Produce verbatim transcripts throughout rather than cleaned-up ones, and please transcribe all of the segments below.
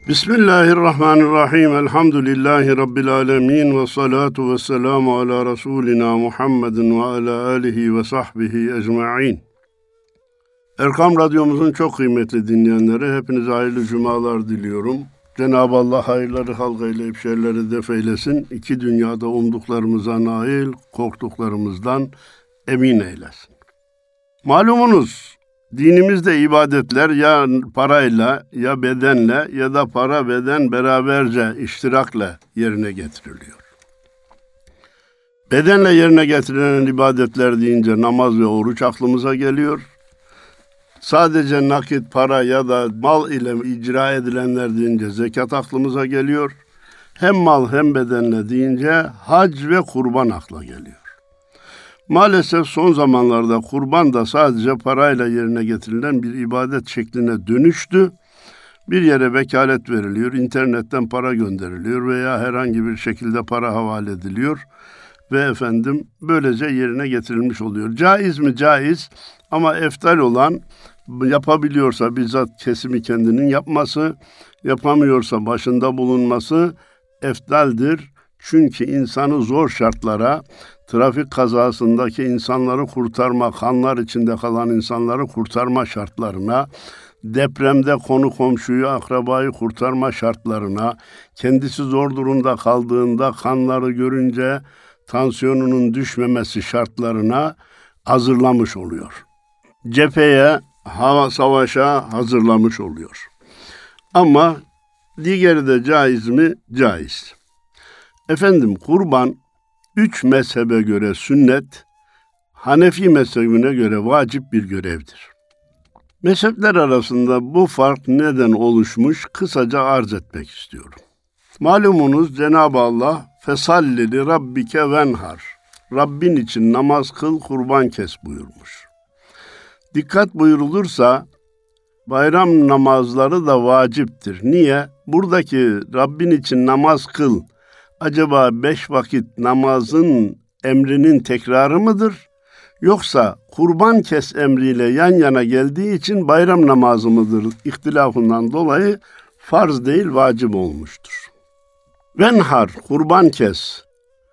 Bismillahirrahmanirrahim. Elhamdülillahi Rabbil alemin. Ve salatu ve selamu ala Resulina Muhammedin ve ala alihi ve sahbihi ecma'in. Erkam Radyomuzun çok kıymetli dinleyenleri, hepinize hayırlı cumalar diliyorum. Cenab-ı Allah hayırları halkayla şerleri def eylesin. İki dünyada umduklarımıza nail, korktuklarımızdan emin eylesin. Malumunuz, dinimizde ibadetler ya parayla, ya bedenle ya da para beden beraberce iştirakla yerine getiriliyor. Bedenle yerine getirilen ibadetler deyince namaz ve oruç aklımıza geliyor. Sadece nakit para ya da mal ile icra edilenler deyince zekat aklımıza geliyor. Hem mal hem bedenle deyince hac ve kurban akla geliyor. Maalesef son zamanlarda kurban da sadece parayla yerine getirilen bir ibadet şekline dönüştü. Bir yere vekalet veriliyor, internetten para gönderiliyor veya herhangi bir şekilde para havale ediliyor ve efendim böylece yerine getirilmiş oluyor. Caiz mi? Caiz, ama eftal olan, yapabiliyorsa bizzat kesimi kendinin yapması, yapamıyorsa başında bulunması eftaldir. Çünkü insanı zor şartlara, trafik kazasındaki insanları kurtarma, kanlar içinde kalan insanları kurtarma şartlarına, depremde konu komşuyu, akrabayı kurtarma şartlarına, kendisi zor durumda kaldığında kanları görünce tansiyonunun düşmemesi şartlarına hazırlamış oluyor. Cepheye, hava savaşa hazırlamış oluyor. Ama diğeri de caiz mi? Caiz. Efendim kurban üç mezhebe göre sünnet, Hanefi mezhebine göre vacip bir görevdir. Mezhepler arasında bu fark neden oluşmuş kısaca arz etmek istiyorum. Malumunuz Cenab-ı Allah fesalli li rabbike venhar, Rabbin için namaz kıl, kurban kes buyurmuş. Dikkat buyurulursa bayram namazları da vaciptir. Niye? Buradaki Rabbin için namaz kıl, acaba beş vakit namazın emrinin tekrarı mıdır? Yoksa kurban kes emriyle yan yana geldiği için bayram namazı mıdır? İhtilafından dolayı farz değil, vacip olmuştur. Venhar, kurban kes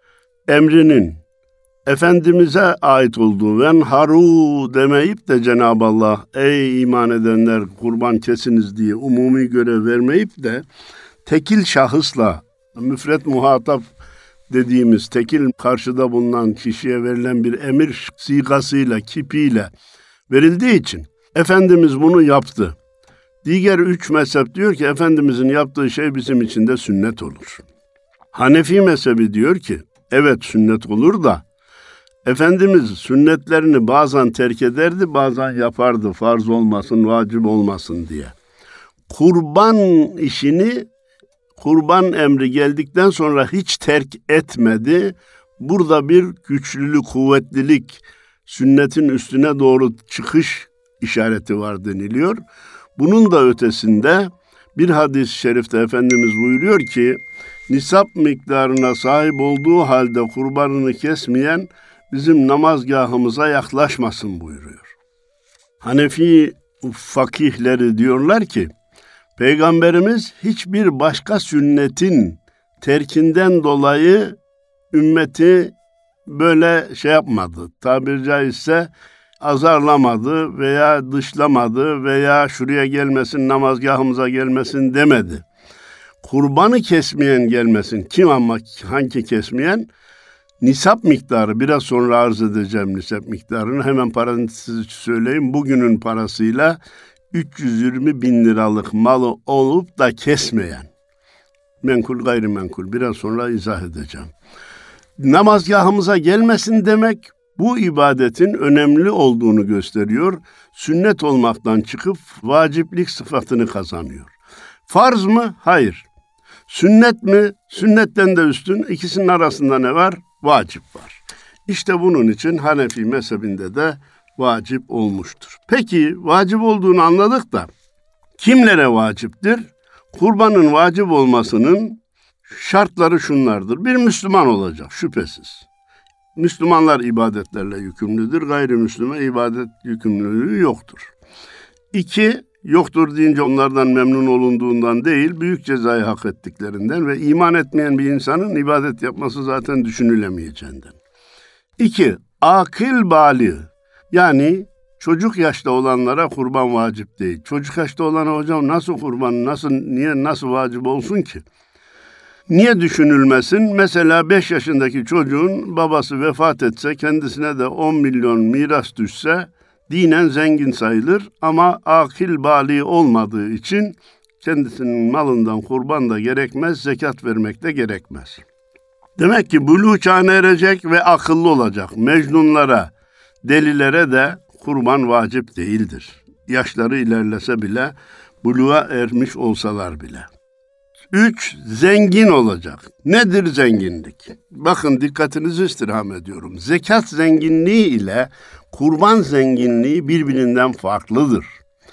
emrinin Efendimiz'e ait olduğu venharu demeyip de Cenab-ı Allah ey iman edenler kurban kesiniz diye umumi görev vermeyip de tekil şahısla, müfret muhatap dediğimiz tekil karşıda bulunan kişiye verilen bir emir sigasıyla, kipiyle verildiği için Efendimiz bunu yaptı. Diğer üç mezhep diyor ki Efendimizin yaptığı şey bizim için de sünnet olur. Hanefi mezhebi diyor ki evet sünnet olur da Efendimiz sünnetlerini bazen terk ederdi, bazen yapardı farz olmasın, vacip olmasın diye. Kurban işini kurban emri geldikten sonra hiç terk etmedi. Burada bir güçlülük, kuvvetlilik, sünnetin üstüne doğru çıkış işareti var deniliyor. Bunun da ötesinde bir hadis-i şerifte Efendimiz buyuruyor ki, nisap miktarına sahip olduğu halde kurbanını kesmeyen bizim namazgahımıza yaklaşmasın buyuruyor. Hanefi fakihleri diyorlar ki, Peygamberimiz hiçbir başka sünnetin terkinden dolayı ümmeti böyle şey yapmadı. Tabiri caizse azarlamadı veya dışlamadı veya şuraya gelmesin, namazgahımıza gelmesin demedi. Kurbanı kesmeyen gelmesin. Kim ama hangi kesmeyen? Nisap miktarı, biraz sonra arz edeceğim nisap miktarını. Hemen parantez söyleyeyim. Bugünün parasıyla üç yüz yirmi bin liralık malı olup da kesmeyen, menkul gayrimenkul, biraz sonra izah edeceğim. Namazgahımıza gelmesin demek bu ibadetin önemli olduğunu gösteriyor. Sünnet olmaktan çıkıp vaciplik sıfatını kazanıyor. Farz mı? Hayır. Sünnet mi? Sünnetten de üstün. İkisinin arasında ne var? Vacip var. İşte bunun için Hanefi mezhebinde de vacip olmuştur. Peki vacip olduğunu anladık da kimlere vaciptir? Kurbanın vacip olmasının şartları şunlardır. Bir, Müslüman olacak şüphesiz. Müslümanlar ibadetlerle yükümlüdür. Gayrimüslime ibadet yükümlülüğü yoktur. İki, Yoktur deyince onlardan memnun olunduğundan değil, büyük cezayı hak ettiklerinden ve iman etmeyen bir insanın ibadet yapması zaten düşünülemeyeceğinden. İki, akıl bali, yani çocuk yaşta olanlara kurban vacip değil. Çocuk yaşta olana hocam nasıl kurban, nasıl, niye, nasıl vacip olsun ki? Niye düşünülmesin? Mesela beş yaşındaki çocuğun babası vefat etse, kendisine de on milyon miras düşse, dinen zengin sayılır ama akıl bali olmadığı için kendisinin malından kurban da gerekmez, zekat vermek de gerekmez. Demek ki buluğ çağına erecek ve akıllı olacak. Mecnunlara, delilere de kurban vacip değildir. Yaşları ilerlese bile, buluğa ermiş olsalar bile. Üç, zengin olacak. Nedir zenginlik? Bakın dikkatinizi istirham ediyorum. Zekat zenginliği ile kurban zenginliği birbirinden farklıdır.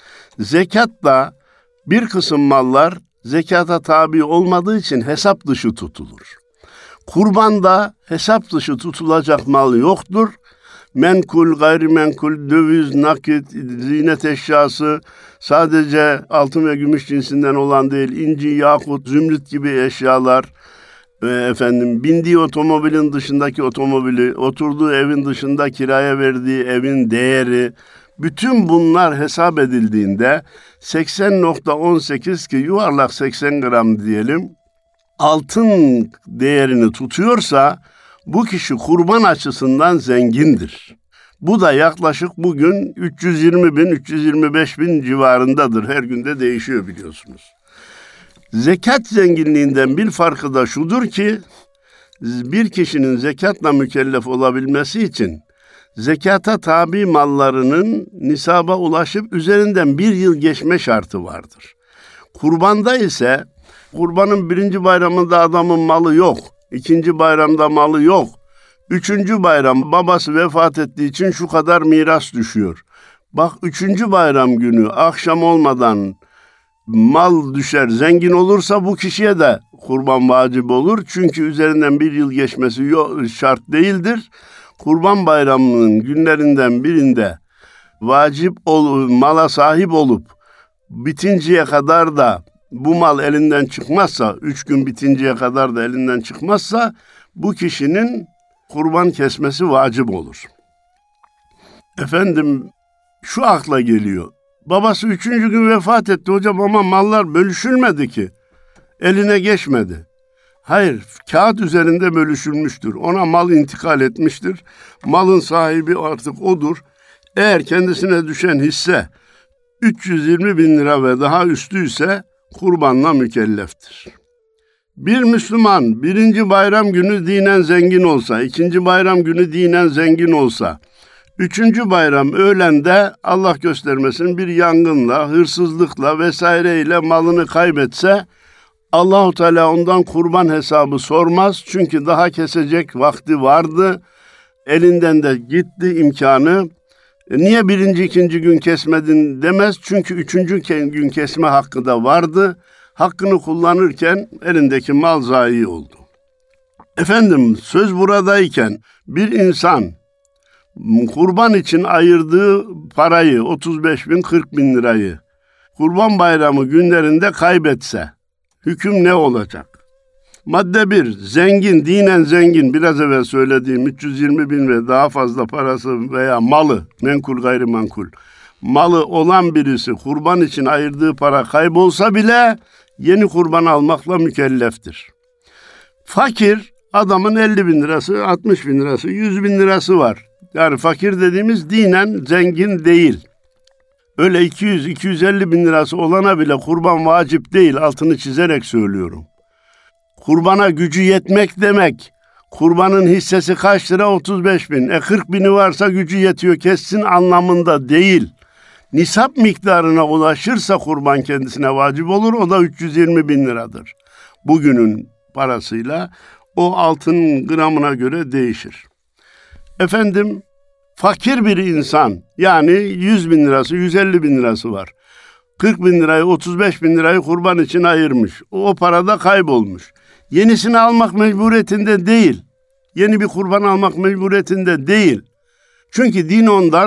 Zekatta bir kısım mallar zekata tabi olmadığı için hesap dışı tutulur. Kurbanda hesap dışı tutulacak mal yoktur. Menkul, gayrimenkul, döviz, nakit, ziynet eşyası, sadece altın ve gümüş cinsinden olan değil, inci, yakut, zümrüt gibi eşyalar, e, efendim bindiği otomobilin dışındaki otomobili, oturduğu evin dışında kiraya verdiği evin değeri, bütün bunlar hesap edildiğinde seksen nokta on sekiz ki yuvarlak seksen gram diyelim, altın değerini tutuyorsa bu kişi kurban açısından zengindir. Bu da yaklaşık bugün üç yüz yirmi bin, üç yüz yirmi beş bin civarındadır. Her günde değişiyor biliyorsunuz. Zekat zenginliğinden bir farkı da şudur ki, bir kişinin zekatla mükellef olabilmesi için zekata tabi mallarının nisaba ulaşıp üzerinden bir yıl geçme şartı vardır. Kurbanda ise kurbanın birinci bayramında adamın malı yok. İkinci bayramda malı yok. Üçüncü bayram babası vefat ettiği için şu kadar miras düşüyor. Bak üçüncü bayram günü akşam olmadan mal düşer, zengin olursa bu kişiye de kurban vacip olur. Çünkü üzerinden bir yıl geçmesi şart değildir. Kurban bayramının günlerinden birinde vacip ol, mala sahip olup bitinceye kadar da bu mal elinden çıkmazsa, üç gün bitinceye kadar da elinden çıkmazsa bu kişinin kurban kesmesi vacip olur. Efendim şu akla geliyor. Babası üçüncü gün vefat etti hocam ama mallar bölüşülmedi ki. Eline geçmedi. Hayır, kağıt üzerinde bölüşülmüştür. Ona mal intikal etmiştir. Malın sahibi artık odur. Eğer kendisine düşen hisse üç yüz yirmi bin lira ve daha üstüyse kurbanla mükelleftir. Bir Müslüman birinci bayram günü dinen zengin olsa, ikinci bayram günü dinen zengin olsa, üçüncü bayram öğlende Allah göstermesin bir yangınla, hırsızlıkla vesaireyle malını kaybetse, Allah-u Teala ondan kurban hesabı sormaz. Çünkü daha kesecek vakti vardı, elinden de gitti imkanı. Niye birinci, ikinci gün kesmedin demez. Çünkü üçüncü gün kesme hakkı da vardı. Hakkını kullanırken elindeki mal zayi oldu. Efendim söz buradayken bir insan kurban için ayırdığı parayı otuz beş bin kırk bin lirayı kurban bayramı günlerinde kaybetse hüküm ne olacak? Madde bir, zengin, dinen zengin, biraz evvel söylediğim üç yüz yirmi bin ve daha fazla parası veya malı, menkul gayrimenkul, malı olan birisi kurban için ayırdığı para kaybolsa bile yeni kurban almakla mükelleftir. Fakir, adamın elli bin lirası, altmış bin lirası, yüz bin lirası var. Yani fakir dediğimiz dinen zengin değil. Öyle iki yüz iki yüz elli bin lirası olana bile kurban vacip değil, altını çizerek söylüyorum. Kurbana gücü yetmek demek, kurbanın hissesi kaç lira? otuz beş bin. E kırk bini varsa gücü yetiyor kessin anlamında değil. Nisap miktarına ulaşırsa kurban kendisine vacip olur, o da üç yüz yirmi bin liradır. Bugünün parasıyla o altın gramına göre değişir. Efendim, fakir bir insan, yani yüz bin lirası, yüz elli bin lirası var. kırk bin lirayı, otuz beş bin lirayı kurban için ayırmış. O, o parada kaybolmuş. Yenisini almak mecburiyetinde değil. Yeni bir kurban almak mecburiyetinde değil. Çünkü din ondan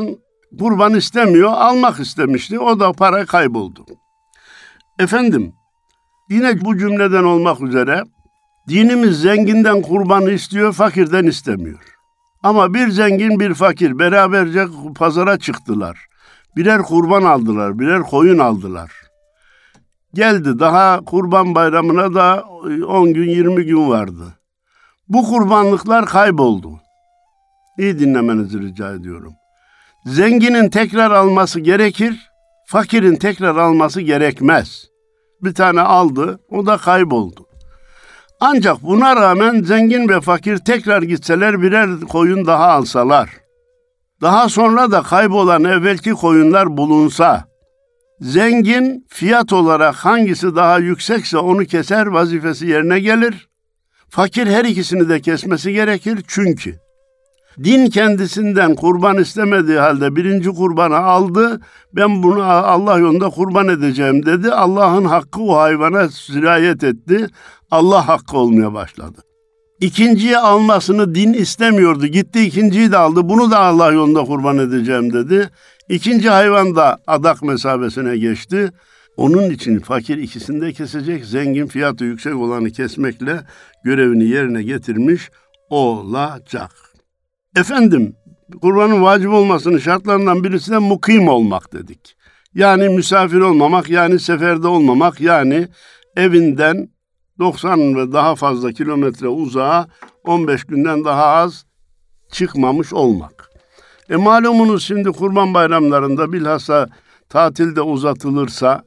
kurban istemiyor, almak istemişti. O da para kayboldu. Efendim, yine bu cümleden olmak üzere dinimiz zenginden kurbanı istiyor, fakirden istemiyor. Ama bir zengin bir fakir beraberce pazara çıktılar. Birer kurban aldılar, birer koyun aldılar. Geldi, daha kurban bayramına da on gün yirmi gün vardı. Bu kurbanlıklar kayboldu. İyi dinlemenizi rica ediyorum. Zenginin tekrar alması gerekir, fakirin tekrar alması gerekmez. Bir tane aldı, o da kayboldu. Ancak buna rağmen zengin ve fakir tekrar gitseler birer koyun daha alsalar, daha sonra da kaybolan evvelki koyunlar bulunsa, zengin fiyat olarak hangisi daha yüksekse onu keser, vazifesi yerine gelir. Fakir her ikisini de kesmesi gerekir çünkü din kendisinden kurban istemediği halde birinci kurbanı aldı. Ben bunu Allah yolunda kurban edeceğim dedi. Allah'ın hakkı o hayvana sirayet etti. Allah hakkı olmaya başladı. İkinciyi almasını din istemiyordu. Gitti ikinciyi de aldı. Bunu da Allah yolunda kurban edeceğim dedi. İkinci hayvan da adak mesabesine geçti. Onun için fakir ikisini de kesecek. Zengin fiyatı yüksek olanı kesmekle görevini yerine getirmiş olacak. Efendim, kurbanın vacip olmasının şartlarından birisi de mukim olmak dedik. Yani misafir olmamak, yani seferde olmamak, yani evinden doksan ve daha fazla kilometre uzağa on beş günden daha az çıkmamış olmak. E malumunuz şimdi kurban bayramlarında bilhassa tatilde uzatılırsa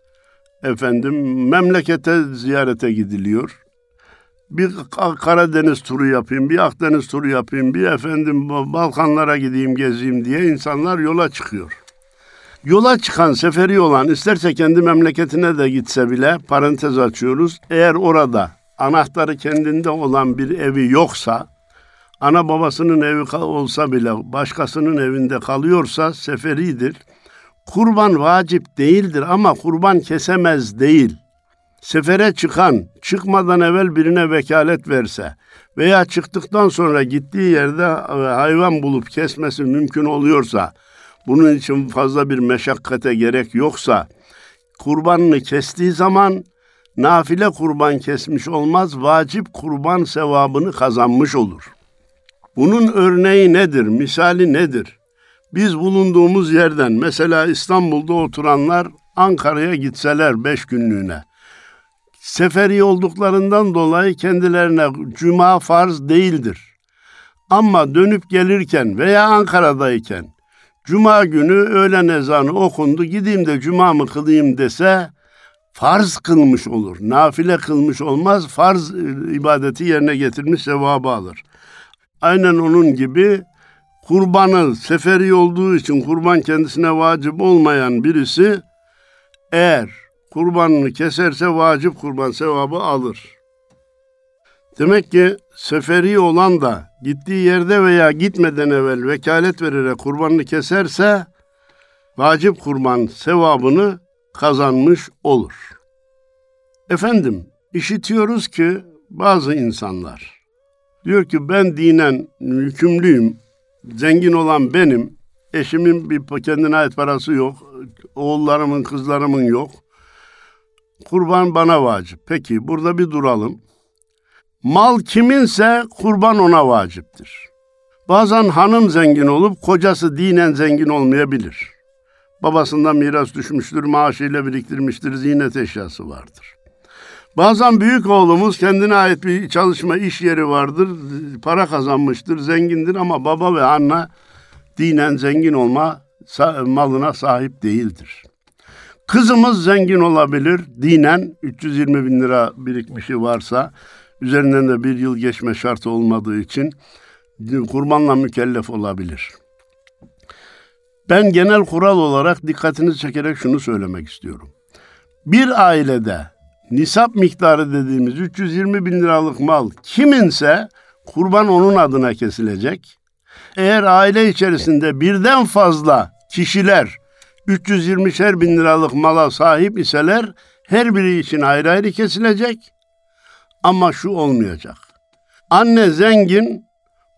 efendim memlekete ziyarete gidiliyor. Bir Karadeniz turu yapayım, bir Akdeniz turu yapayım, bir efendim Balkanlara gideyim, gezeyim diye insanlar yola çıkıyor. Yola çıkan, seferi olan, isterse kendi memleketine de gitse bile, parantez açıyoruz, eğer orada anahtarı kendinde olan bir evi yoksa, ana babasının evi olsa bile başkasının evinde kalıyorsa seferidir. Kurban vacip değildir ama kurban kesemez değil. Sefere çıkan, çıkmadan evvel birine vekalet verse veya çıktıktan sonra gittiği yerde hayvan bulup kesmesi mümkün oluyorsa, bunun için fazla bir meşakkate gerek yoksa, kurbanını kestiği zaman nafile kurban kesmiş olmaz, vacip kurban sevabını kazanmış olur. Bunun örneği nedir, misali nedir? Biz bulunduğumuz yerden, mesela İstanbul'da oturanlar Ankara'ya gitseler beş günlüğüne, seferi olduklarından dolayı kendilerine cuma farz değildir. Ama dönüp gelirken veya Ankara'dayken cuma günü öğlen ezanı okundu, gideyim de cuma mı kılayım dese farz kılmış olur. Nafile kılmış olmaz, farz ibadeti yerine getirmiş sevabı alır. Aynen onun gibi kurbanı seferi olduğu için kurban kendisine vacip olmayan birisi eğer kurbanını keserse vacip kurban sevabı alır. Demek ki seferi olan da gittiği yerde veya gitmeden evvel vekalet vererek kurbanını keserse vacip kurban sevabını kazanmış olur. Efendim, işitiyoruz ki bazı insanlar diyor ki ben dinen yükümlüyüm, zengin olan benim, eşimin bir kendine ait parası yok, oğullarımın, kızlarımın yok. Kurban bana vacip. Peki burada bir duralım. Mal kiminse kurban ona vaciptir. Bazen hanım zengin olup kocası dinen zengin olmayabilir. Babasından miras düşmüştür, maaşıyla biriktirmiştir, ziynet eşyası vardır. Bazen büyük oğlumuz kendine ait bir çalışma iş yeri vardır, para kazanmıştır, zengindir ama baba ve anne dinen zengin olma malına sahip değildir. Kızımız zengin olabilir, dinen üç yüz yirmi bin lira birikmişi varsa, üzerinden de bir yıl geçme şartı olmadığı için kurbanla mükellef olabilir. Ben genel kural olarak dikkatinizi çekerek şunu söylemek istiyorum. Bir ailede nisap miktarı dediğimiz üç yüz yirmi bin liralık mal kiminse kurban onun adına kesilecek. Eğer aile içerisinde birden fazla kişiler üç yüz yirmişer bin liralık mala sahip iseler her biri için ayrı ayrı kesilecek. Ama şu olmayacak. Anne zengin,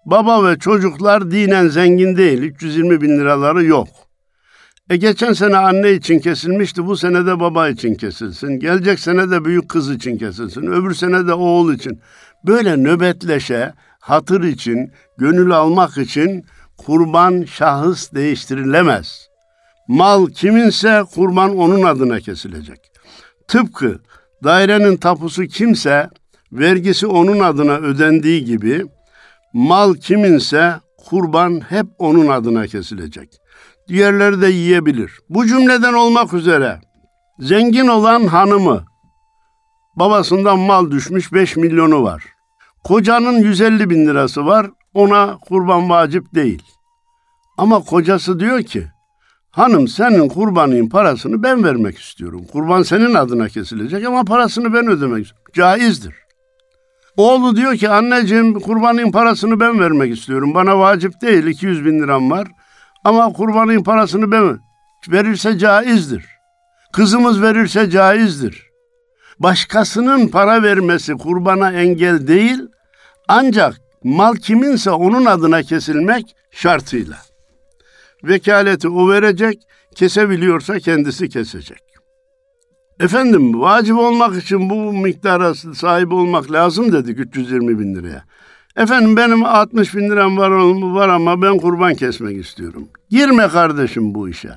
Baba ve çocuklar dinen zengin değil. üç yüz yirmi bin liraları yok. E geçen sene anne için kesilmişti. Bu sene de baba için kesilsin. Gelecek sene de büyük kız için kesilsin. Öbür sene de oğul için. Böyle nöbetleşe, hatır için, gönül almak için kurban şahıs değiştirilemez. Mal kiminse kurban onun adına kesilecek. Tıpkı dairenin tapusu kimse vergisi onun adına ödendiği gibi mal kiminse kurban hep onun adına kesilecek. Diğerleri de yiyebilir. Bu cümleden olmak üzere zengin olan hanımı babasından mal düşmüş beş milyonu var. Kocanın yüz elli bin lirası var, ona kurban vacip değil. Ama kocası diyor ki, hanım senin kurbanın parasını ben vermek istiyorum. Kurban senin adına kesilecek ama parasını ben ödemek istiyorum. Caizdir. Oğlu diyor ki, anneciğim kurbanın parasını ben vermek istiyorum. Bana vacip değil, iki yüz bin liram var. Ama kurbanın parasını ben verirse caizdir. Kızımız verirse caizdir. Başkasının para vermesi kurbana engel değil, ancak mal kiminse onun adına kesilmek şartıyla. Vekaleti o verecek, kesebiliyorsa kendisi kesecek. Efendim, vacip olmak için bu miktara sahip olmak lazım dedik üç yüz yirmi bin liraya. Efendim benim altmış bin liram var, var ama ben kurban kesmek istiyorum. Girme kardeşim bu işe.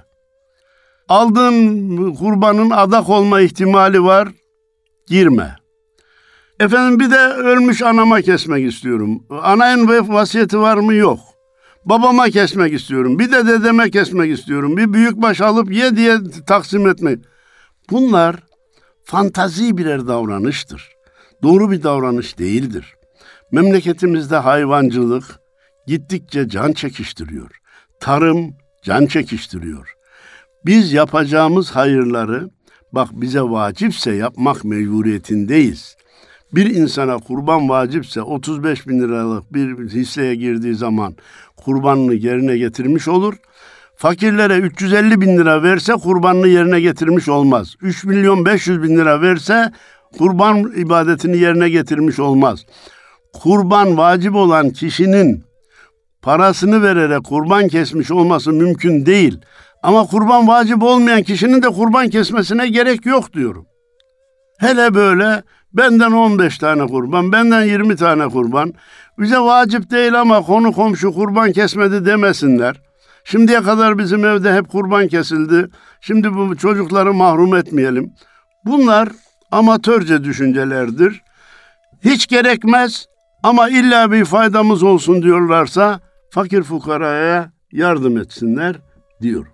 Aldığın kurbanın adak olma ihtimali var, girme. Efendim bir de ölmüş anama kesmek istiyorum. Anayın vasiyeti var mı? Yok. Babama kesmek istiyorum. Bir de dedeme kesmek istiyorum. Bir büyükbaş alıp ye diye taksim etmek. Bunlar fantazi birer davranıştır. Doğru bir davranış değildir. Memleketimizde hayvancılık gittikçe can çekiştiriyor. Tarım can çekiştiriyor. Biz yapacağımız hayırları, bak bize vacipse yapmak mecburiyetindeyiz. Bir insana kurban vacipse otuz beş bin liralık bir hisseye girdiği zaman kurbanını yerine getirmiş olur. Fakirlere üç yüz elli bin lira verse kurbanını yerine getirmiş olmaz. üç milyon beş yüz bin lira verse kurban ibadetini yerine getirmiş olmaz. Kurban vacip olan kişinin parasını vererek kurban kesmiş olması mümkün değil. Ama kurban vacip olmayan kişinin de kurban kesmesine gerek yok diyorum. Hele böyle benden on beş tane kurban, benden yirmi tane kurban. Bize vacip değil ama konu komşu kurban kesmedi demesinler. Şimdiye kadar bizim evde hep kurban kesildi. Şimdi bu çocukları mahrum etmeyelim. Bunlar amatörce düşüncelerdir. Hiç gerekmez ama illa bir faydamız olsun diyorlarsa fakir fukaraya yardım etsinler diyorum.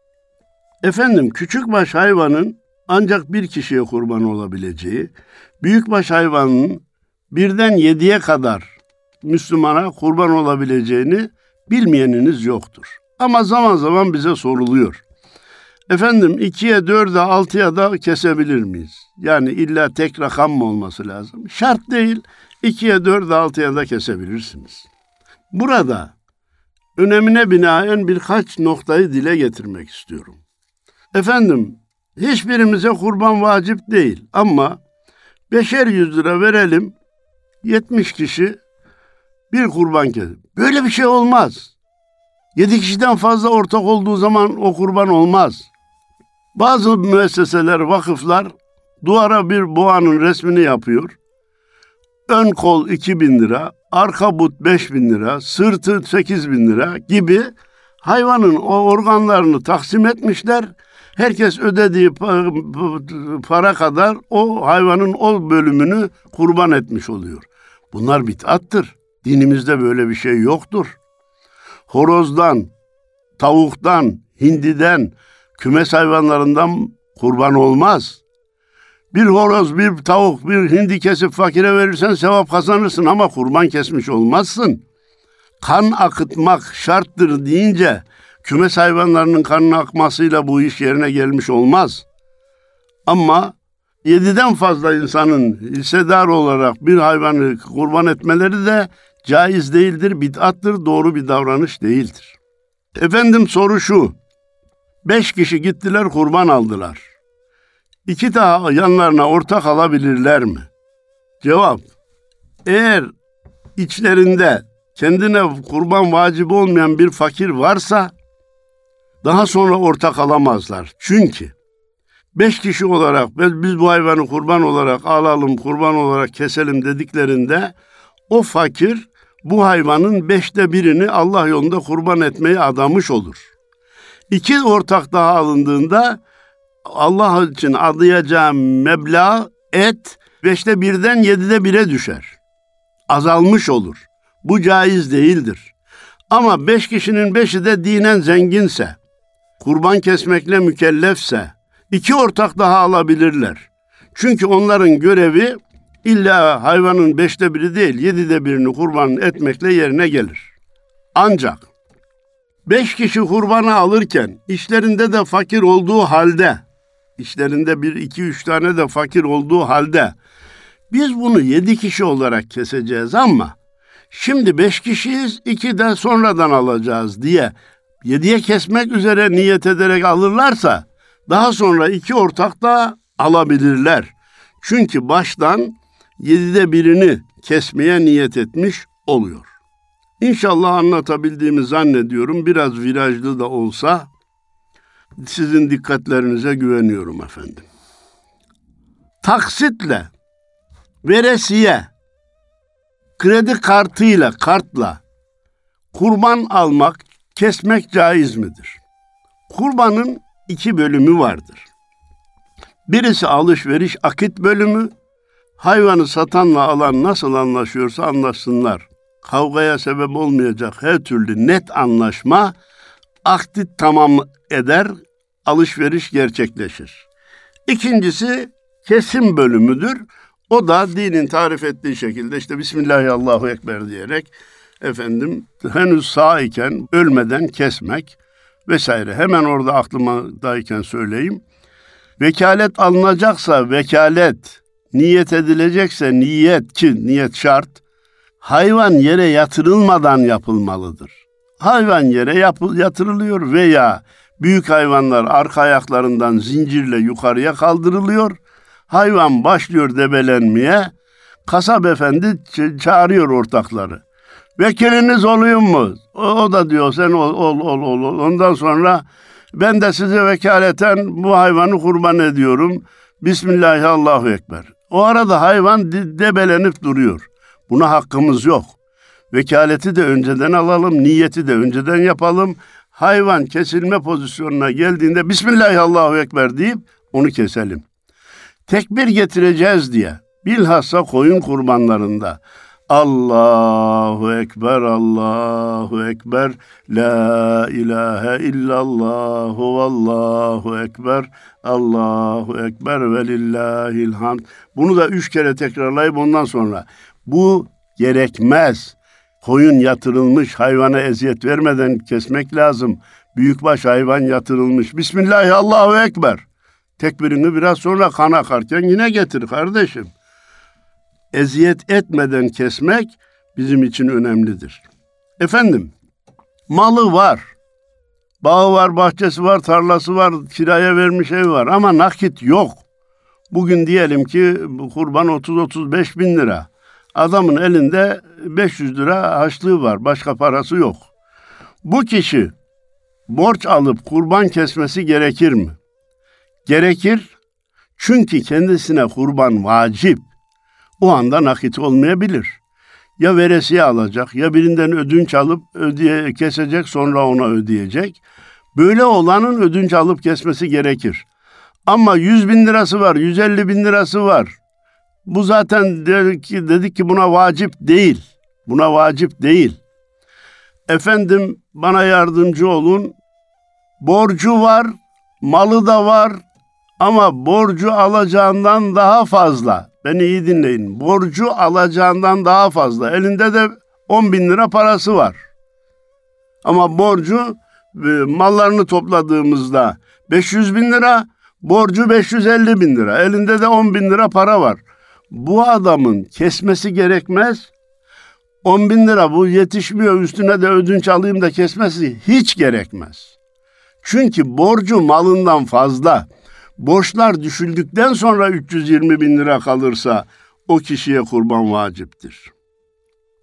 Efendim küçükbaş hayvanın ancak bir kişiye kurban olabileceği, büyükbaş hayvanın birden yediye kadar Müslümana kurban olabileceğini bilmeyeniniz yoktur. Ama zaman zaman bize soruluyor. Efendim ikiye, dörde, altıya da kesebilir miyiz? Yani illa tek rakam mı olması lazım? Şart değil. ikiye, dörde, altıya da kesebilirsiniz. Burada önemine binaen birkaç noktayı dile getirmek istiyorum. Efendim hiçbirimize kurban vacip değil ama beşer yüz lira verelim, yetmiş kişi bir kurban kesin. Böyle bir şey olmaz. Yedi kişiden fazla ortak olduğu zaman o kurban olmaz. Bazı müesseseler, vakıflar duvara bir boğanın resmini yapıyor. Ön kol iki bin lira, arka but beş bin lira, sırtı sekiz bin lira gibi hayvanın o organlarını taksim etmişler. Herkes ödediği para kadar o hayvanın o bölümünü kurban etmiş oluyor. Bunlar bid'attır. Dinimizde böyle bir şey yoktur. Horozdan, tavuktan, hindiden, kümes hayvanlarından kurban olmaz. Bir horoz, bir tavuk, bir hindi kesip fakire verirsen sevap kazanırsın ama kurban kesmiş olmazsın. Kan akıtmak şarttır deyince kümes hayvanlarının kanının akmasıyla bu iş yerine gelmiş olmaz. Ama yediden fazla insanın hissedar olarak bir hayvanı kurban etmeleri de caiz değildir, bid'attır, doğru bir davranış değildir. Efendim soru şu, beş kişi gittiler kurban aldılar. İki daha yanlarına ortak alabilirler mi? Cevap, eğer içlerinde kendine kurban vacip olmayan bir fakir varsa daha sonra ortak alamazlar. Çünkü beş kişi olarak biz bu hayvanı kurban olarak alalım, kurban olarak keselim dediklerinde o fakir bu hayvanın beşte birini Allah yolunda kurban etmeye adamış olur. İki ortak daha alındığında Allah için adayacağı meblağ et beşte birden yedide bire düşer. Azalmış olur. Bu caiz değildir. Ama beş kişinin beşi de dinen zenginse, kurban kesmekle mükellefse, iki ortak daha alabilirler. Çünkü onların görevi illa hayvanın beşte biri değil, yedide birini kurban etmekle yerine gelir. Ancak beş kişi kurbanı alırken işlerinde de fakir olduğu halde, işlerinde bir, iki, üç tane de fakir olduğu halde biz bunu yedi kişi olarak keseceğiz ama şimdi beş kişiyiz, iki de sonradan alacağız diye yediye kesmek üzere niyet ederek alırlarsa daha sonra iki ortak da alabilirler. Çünkü baştan yedide birini kesmeye niyet etmiş oluyor. İnşallah anlatabildiğimi zannediyorum. Biraz virajlı da olsa sizin dikkatlerinize güveniyorum efendim. Taksitle, veresiye, kredi kartıyla, kartla kurban almak, kesmek caiz midir? Kurbanın iki bölümü vardır. Birisi alışveriş akit bölümü, hayvanı satanla alan nasıl anlaşıyorsa anlaşsınlar. Kavgaya sebep olmayacak her türlü net anlaşma akdi tamam eder, alışveriş gerçekleşir. İkincisi kesim bölümüdür. O da dinin tarif ettiği şekilde işte Bismillahirrahmanirrahim diyerek efendim henüz sağ iken ölmeden kesmek vesaire. Hemen orada aklımdayken söyleyeyim. Vekalet alınacaksa vekalet, niyet edilecekse niyet ki niyet şart, hayvan yere yatırılmadan yapılmalıdır. Hayvan yere yapı, yatırılıyor veya büyük hayvanlar arka ayaklarından zincirle yukarıya kaldırılıyor. Hayvan başlıyor debelenmeye. Kasap efendi ç- çağırıyor ortakları. Vekiliniz olayım mu? O, o da diyor sen ol, ol, ol, ol, ol. Ondan sonra ben de size vekaleten bu hayvanı kurban ediyorum. Bismillahirrahmanirrahim. O arada hayvan de- debelenip duruyor. Buna hakkımız yok. Vekaleti de önceden alalım, niyeti de önceden yapalım. Hayvan kesilme pozisyonuna geldiğinde Bismillahirrahmanirrahim deyip onu keselim. Tekbir getireceğiz diye bilhassa koyun kurbanlarında Allahu Ekber, Allahu Ekber, La ilahe illallahu vallahu ekber, Allahu Ekber ve lillahil hamd. Bunu da üç kere tekrarlayıp ondan sonra bu gerekmez. Koyun yatırılmış, hayvana eziyet vermeden kesmek lazım. Büyükbaş hayvan yatırılmış. Bismillahirrahmanirrahim, Allahu Ekber. Tekbirini biraz sonra kan akarken yine getir kardeşim. Eziyet etmeden kesmek bizim için önemlidir. Efendim, malı var. Bağı var, bahçesi var, tarlası var, kiraya vermiş ev var ama nakit yok. Bugün diyelim ki kurban otuz otuz beş bin lira. Adamın elinde beş yüz lira harçlığı var, başka parası yok. Bu kişi borç alıp kurban kesmesi gerekir mi? Gerekir. Çünkü kendisine kurban vacip. O anda nakit olmayabilir. Ya veresiye alacak, ya birinden ödünç alıp ödeye, kesecek, sonra ona ödeyecek. Böyle olanın ödünç alıp kesmesi gerekir. Ama yüz bin lirası var, yüz elli bin lirası var. Bu zaten dedik ki, dedik ki buna vacip değil. Buna vacip değil. Efendim bana yardımcı olun. Borcu var, malı da var ama borcu alacağından daha fazla. Beni iyi dinleyin. Borcu alacağından daha fazla. Elinde de on bin lira parası var. Ama borcu mallarını topladığımızda beş yüz bin lira, borcu beş yüz elli bin lira. Elinde de on bin lira para var. Bu adamın kesmesi gerekmez. on bin lira bu yetişmiyor, üstüne de ödünç alayım da kesmesi hiç gerekmez. Çünkü borcu malından fazla. Borçlar düşüldükten sonra üç yüz yirmi bin lira kalırsa o kişiye kurban vaciptir.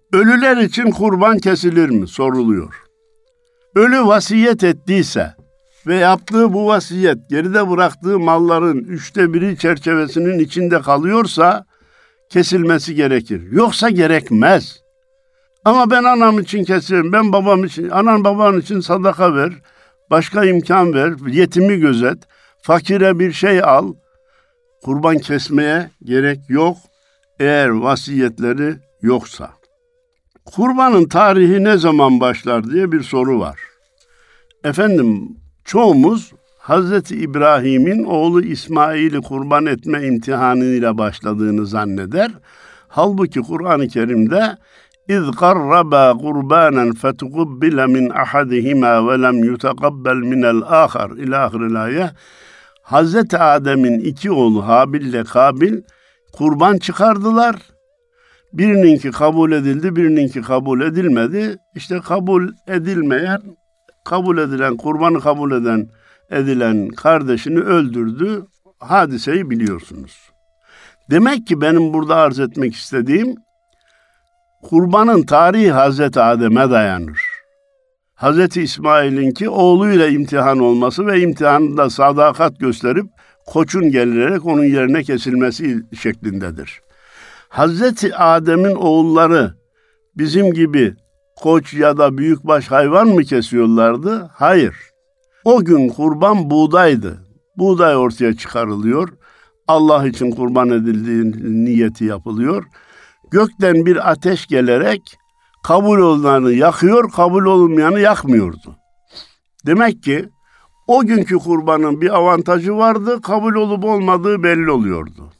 Ölüler için kurban kesilir mi? Soruluyor. Ölü vasiyet ettiyse ve yaptığı bu vasiyet geride bıraktığı malların üçte biri çerçevesinin içinde kalıyorsa kesilmesi gerekir. Yoksa gerekmez. Ama ben anam için kesiyorum, ben babam için, anan baban için sadaka ver, başka imkan ver, yetimi gözet, fakire bir şey al. Kurban kesmeye gerek yok eğer vasiyetleri yoksa. Kurbanın tarihi ne zaman başlar diye bir soru var. Efendim, çoğumuz Hazreti İbrahim'in oğlu İsmail'i kurban etme imtihanıyla başladığını zanneder. Halbuki Kur'an-ı Kerim'de اِذْ قَرَّبَا قُرْبَانًا فَتُقُبِّلَ مِنْ أَحَدِهِمَا وَلَمْ يُتَقَبَّلْ مِنَ الْآخَرِ İlâ ahiril Hazreti Adem'in iki oğlu Habil ile Kabil kurban çıkardılar. Birininki kabul edildi, birininki kabul edilmedi. İşte kabul edilmeyen, kabul edilen, kurbanı kabul eden, edilen kardeşini öldürdü. Hadiseyi biliyorsunuz. Demek ki benim burada arz etmek istediğim, kurbanın tarihi Hazreti Adem'e dayanır. Hazreti İsmail'inki oğluyla imtihan olması ve imtihanında sadakat gösterip koçun gelerek onun yerine kesilmesi şeklindedir. Hazreti Adem'in oğulları bizim gibi koç ya da büyükbaş hayvan mı kesiyorlardı? Hayır. O gün kurban buğdaydı. Buğday ortaya çıkarılıyor. Allah için kurban edildiği niyeti yapılıyor. Gökten bir ateş gelerek kabul olanı yakıyor, kabul olmayanı yakmıyordu. Demek ki o günkü kurbanın bir avantajı vardı, kabul olup olmadığı belli oluyordu.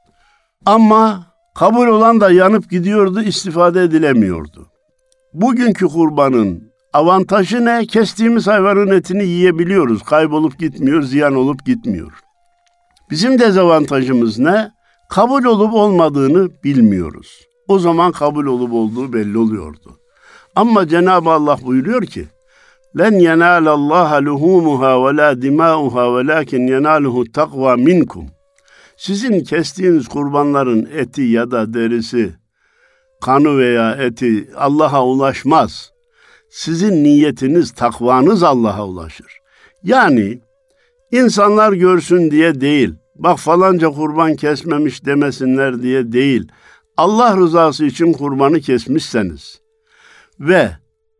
Ama kabul olan da yanıp gidiyordu, istifade edilemiyordu. Bugünkü kurbanın avantajı ne? Kestiğimiz hayvanın etini yiyebiliyoruz, kaybolup gitmiyor, ziyan olup gitmiyor. Bizim dezavantajımız ne? Kabul olup olmadığını bilmiyoruz. O zaman kabul olup olduğu belli oluyordu. Ama Cenab-ı Allah buyuruyor ki, "Len yenalallaha luhumuha ve la dimauha velakin yenaluhu takva minkum." Sizin kestiğiniz kurbanların eti ya da derisi, kanı veya eti Allah'a ulaşmaz. Sizin niyetiniz, takvanız Allah'a ulaşır. Yani insanlar görsün diye değil, bak falanca kurban kesmemiş demesinler diye değil, Allah rızası için kurbanı kesmişseniz ve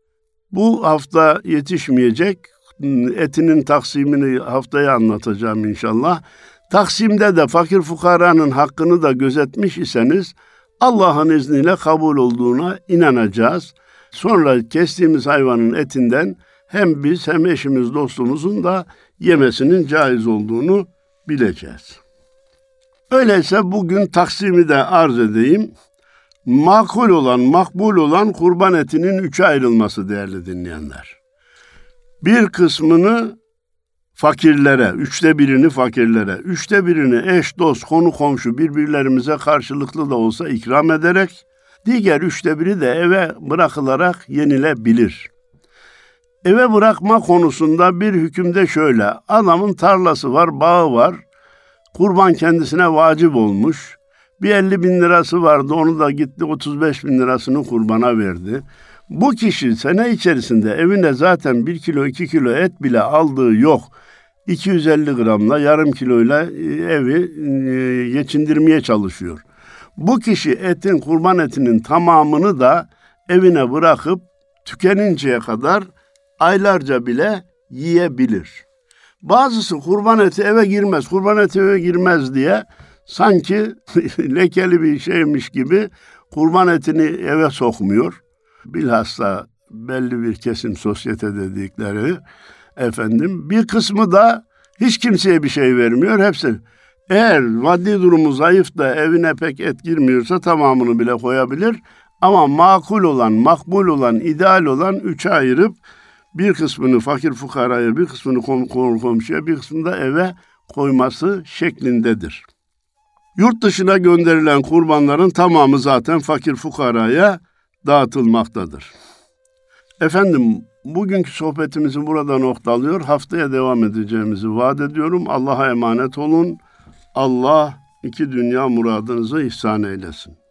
bu hafta yetişmeyecek, etinin taksimini haftaya anlatacağım inşallah. Taksimde de fakir fukaranın hakkını da gözetmiş iseniz Allah'ın izniyle kabul olduğuna inanacağız. Sonra kestiğimiz hayvanın etinden hem biz hem eşimiz dostumuzun da yemesinin caiz olduğunu bileceğiz. Öyleyse bugün taksimi de arz edeyim. Makul olan, makbul olan kurban etinin üçe ayrılması değerli dinleyenler. Bir kısmını fakirlere, üçte birini fakirlere, üçte birini eş, dost, konu, komşu birbirlerimize karşılıklı da olsa ikram ederek, diğer üçte biri de eve bırakılarak yenilebilir. Eve bırakma konusunda bir hükümde şöyle, adamın tarlası var, bağı var, kurban kendisine vacip olmuş, bir elli bin lirası vardı, onu da gitti otuz beş bin lirasını kurbana verdi. Bu kişi sene içerisinde evine zaten bir kilo, iki kilo et bile aldığı yok. iki yüz elli gramla, yarım kiloyla evi geçindirmeye çalışıyor. Bu kişi etin, kurban etinin tamamını da evine bırakıp tükeninceye kadar aylarca bile yiyebilir. Bazısı kurban eti eve girmez, kurban eti eve girmez diye sanki lekeli bir şeymiş gibi kurban etini eve sokmuyor. Bilhassa belli bir kesim sosyete dedikleri efendim. Bir kısmı da hiç kimseye bir şey vermiyor. Hepsi eğer maddi durumu zayıf da evine pek et girmiyorsa tamamını bile koyabilir. Ama makul olan, makbul olan, ideal olan üçe ayırıp bir kısmını fakir fukaraya, bir kısmını kom- kom- komşuya, bir kısmını da eve koyması şeklindedir. Yurt dışına gönderilen kurbanların tamamı zaten fakir fukaraya dağıtılmaktadır. Efendim, bugünkü sohbetimizi burada noktalıyor. Haftaya devam edeceğimizi vaat ediyorum. Allah'a emanet olun. Allah iki dünya muradınızı ihsan eylesin.